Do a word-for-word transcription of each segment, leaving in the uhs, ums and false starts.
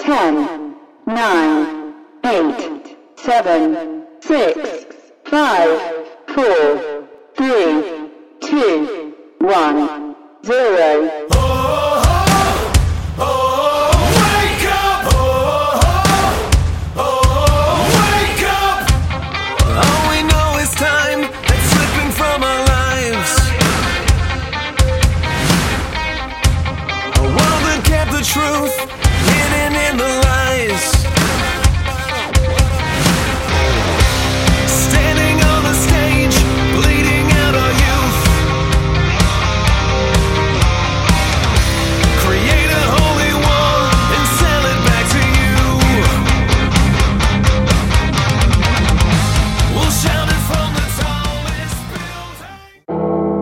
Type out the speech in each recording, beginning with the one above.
ten, nine, eight, seven, six, five, four, three, two, one, zero. Truth hidden in the lies, standing on the stage, bleeding out our youth. Create a holy war and sell it back to you. We'll shout it from the tallest building.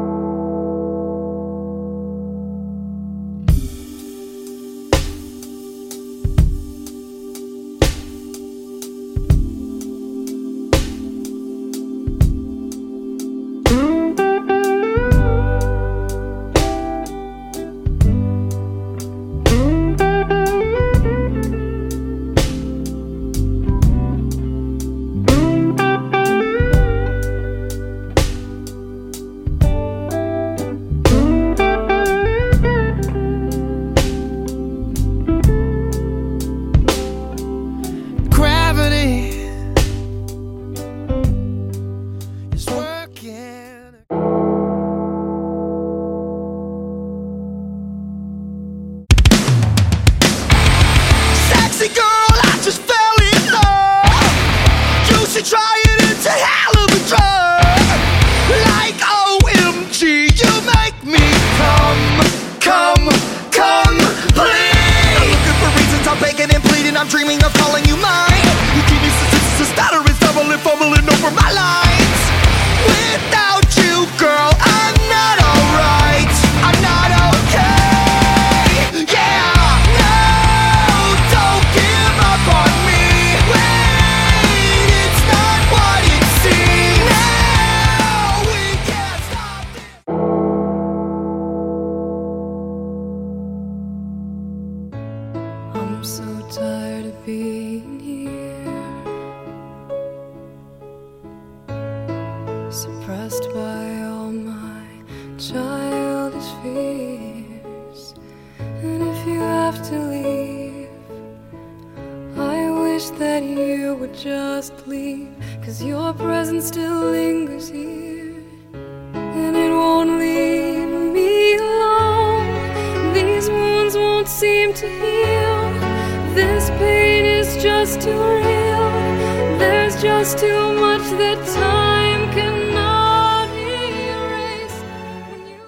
Try it, it's a hell of a drug. Like O M G, you make me come, come, come, please. I'm looking for reasons, I'm begging and pleading, I'm dreaming of calling you mine. You give me statistics, stuttering, stumbling, fumbling over my lines. Without you, girl, I'm not alright. I'm not okay. Yeah, no, don't give up on me. I'm so tired of being here, suppressed by all my childish fears. And if you have to leave, I wish that you would just leave, 'cause your presence still lingers here, and it won't leave me alone. These wounds won't seem to heal. This pain is just too real. There's just too much that time cannot erase. When you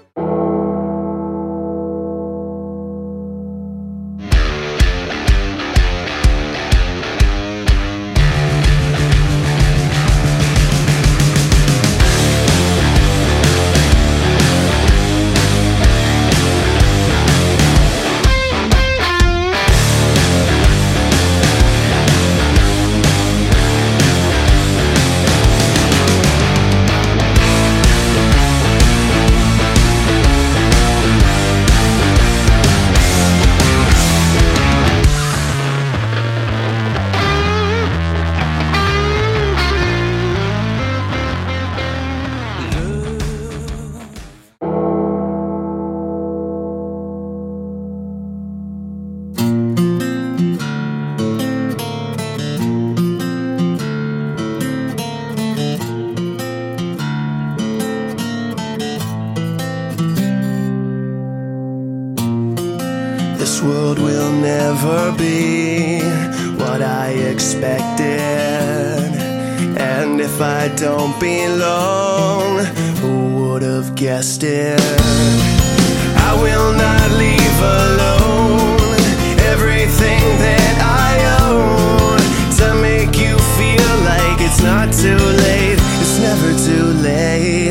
This world will never be what I expected, and if I don't belong, who would have guessed it? I will not leave alone everything that I own to make you feel like it's not too late. It's never too late.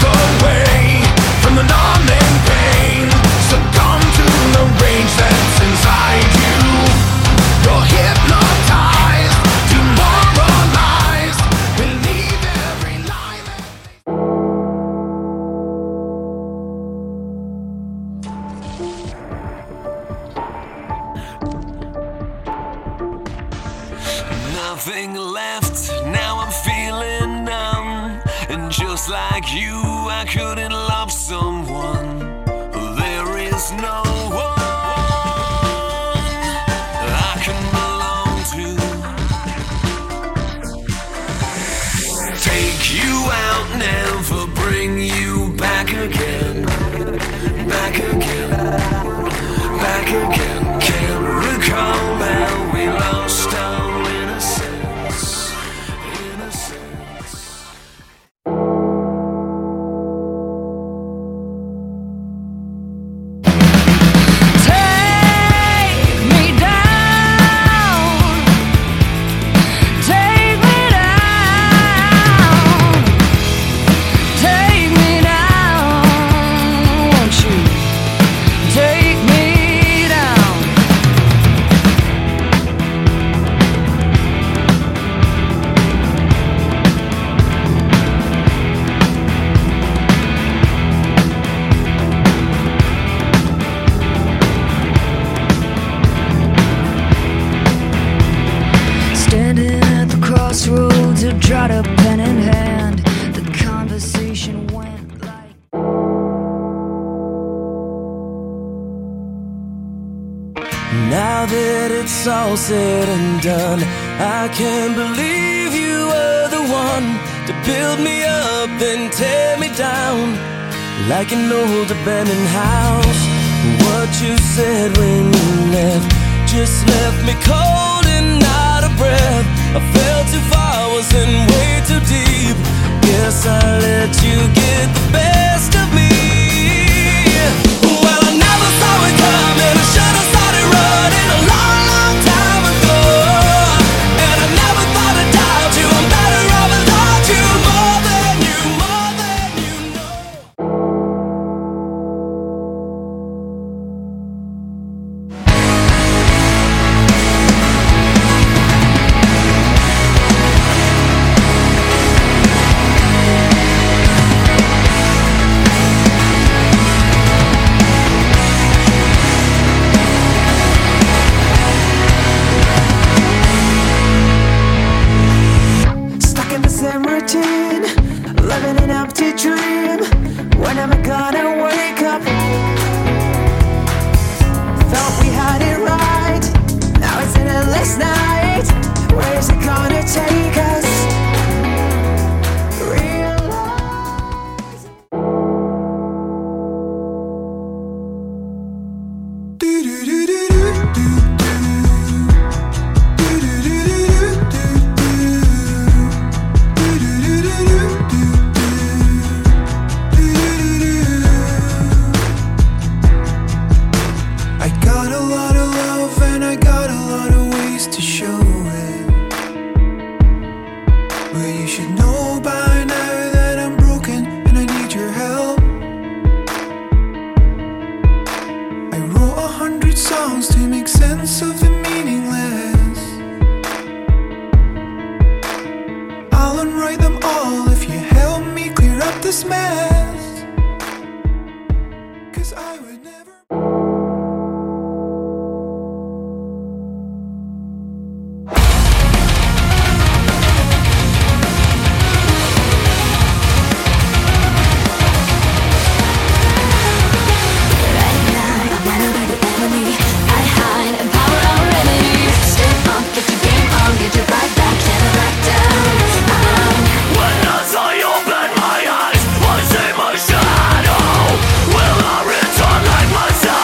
away from the numbing pain. Succumb to the rage that's inside you. You're hypnotized, demoralized. Believe every lie that nothing left, now I'm feeling numb. And just like you, I couldn't love someone. There is no one I can belong to. Take you out, never bring you back again. Back again, back again. Can't recall how we lost our innocence, innocence. Take me down, take me down, take me down, won't you? Take me down. Standing at the crossroads, a dried up pen in hand. The conversation went like. Now that it's all said and done, I can't believe you were the one to build me up and tear me down like an old abandoned house. What you said when you left just left me cold and out of breath. I fell too far, was in way too deep. Guess I let you get the best of me. Well, I never saw it coming. I should have started running a long, long time ago. And I never thought I'd doubt you. I'm better off without you. More than you, more than you know. Stuck in the same routine, living an empty dream. When am I gonna wake up? Thought we had it right. Now it's an endless night. Where is it gonna take us? Realize. I got a lot of love and I got a lot of ways to show it. Well, you should know by now that I'm broken and I need your help. I wrote a hundred songs to make sense of the meaningless. I'll unwrite them all if you help me clear up this mess. 'Cause I would never. When I saw you open my eyes, I see my shadow. Will I return like myself?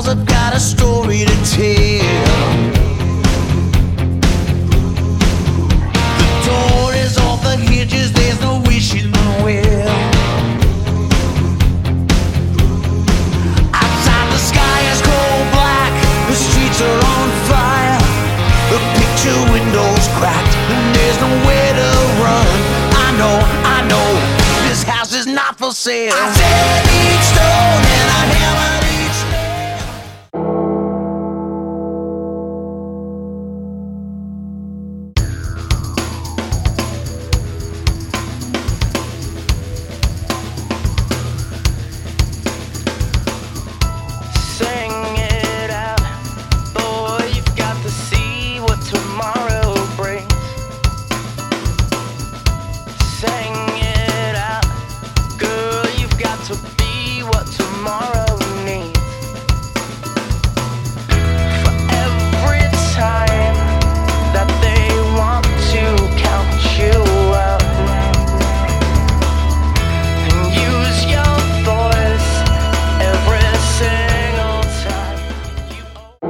walls have got a story to tell. The door is off the hinges, there's no wishing well. Outside the sky is cold black, the streets are on fire. The picture window's cracked and there's nowhere to run. I know, I know, this house is not for sale. I said each stone and I hammered each nail. Sing it out, boy, you've got to see what tomorrow brings. Sing it out, girl, you've got to be what tomorrow needs. For every time that they want to count you out and use your voice every single time you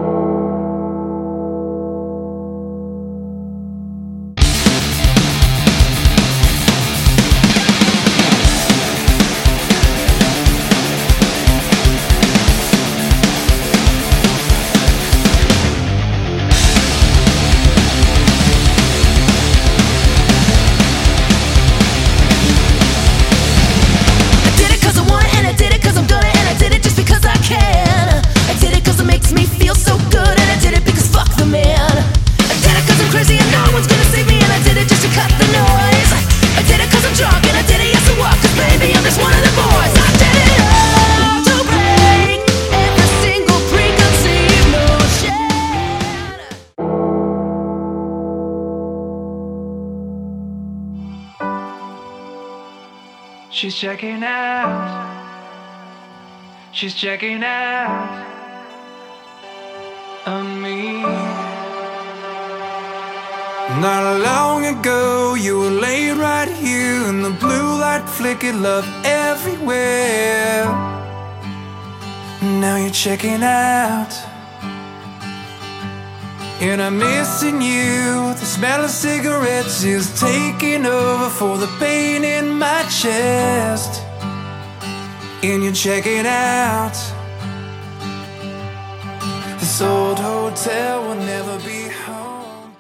I did it 'cause I want it, and I did it 'cause I'm doing it, and I did it just because I can. I did it 'cause it makes me feel so good, and I did it because fuck the man. I did it 'cause I'm crazy and no one's gonna save me, and I did it just to cut the noise. I did it 'cause I'm drunk, and I did it yes to walk, 'cause baby I'm just one of the boys. I did it all to break every single preconceived notion. She's checking out. She's checking out on me. Not long ago, you were laid right here, and the blue light flickered, love everywhere. Now you're checking out, and I'm missing you. The smell of cigarettes is taking over for the pain in my chest. And you're checking out. This old hotel will never be home.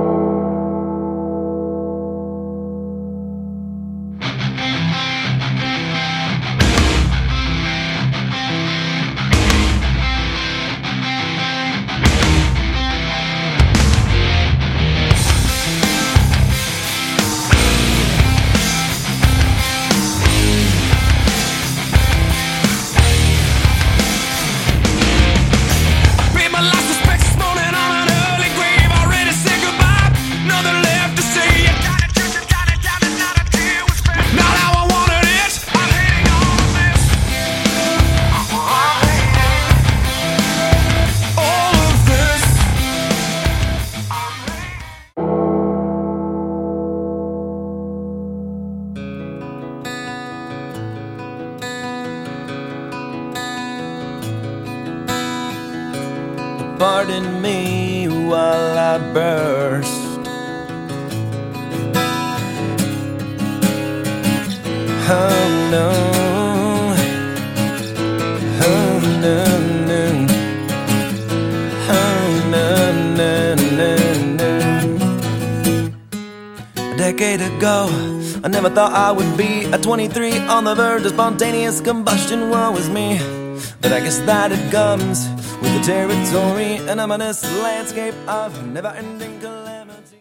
Paid my last respects this morning on an early grave. Already said goodbye, nothing left to say. You got it, you got it, got it, not a tear was spent. Not how I wanted it. I'm hating all of this. I'm hating all of this. I'm hating. Pardon me while I burst. Oh no, oh no, no, oh no, no, no, no. A decade ago, I never thought I would be at twenty-three on the verge of spontaneous combustion. Woe is me, but I guess that it comes with the territory, an ominous landscape of never-ending calamity.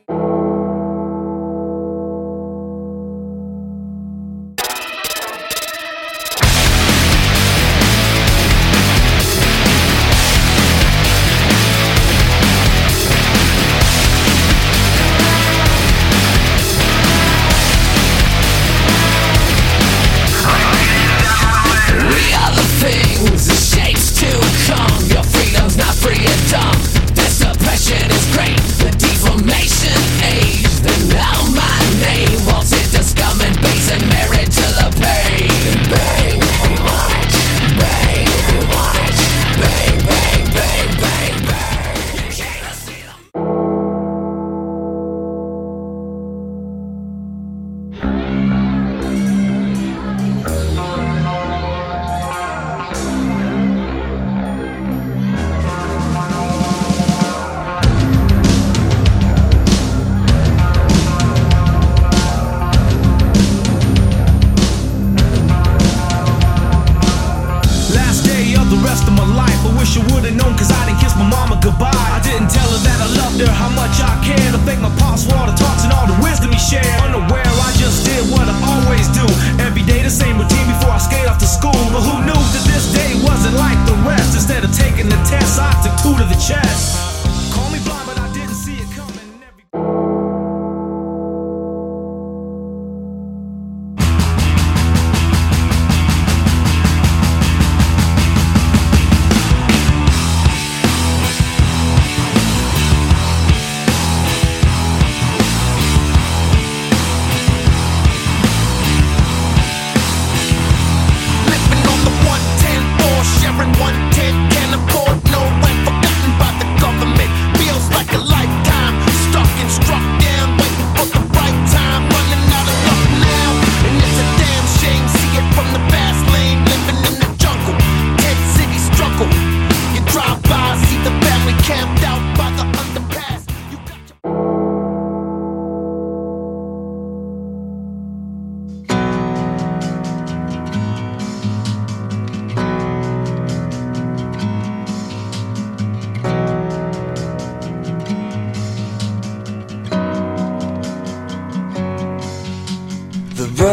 We are the things, the shapes to come. Your freedom's not free and dumb. This oppression is great. The deep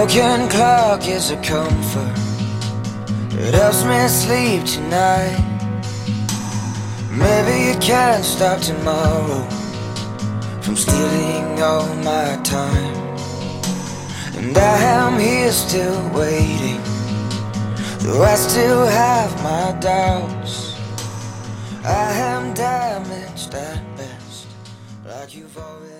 broken clock is a comfort. It helps me sleep tonight. Maybe it can't stop tomorrow from stealing all my time. And I am here still waiting, though I still have my doubts. I am damaged at best, like you've already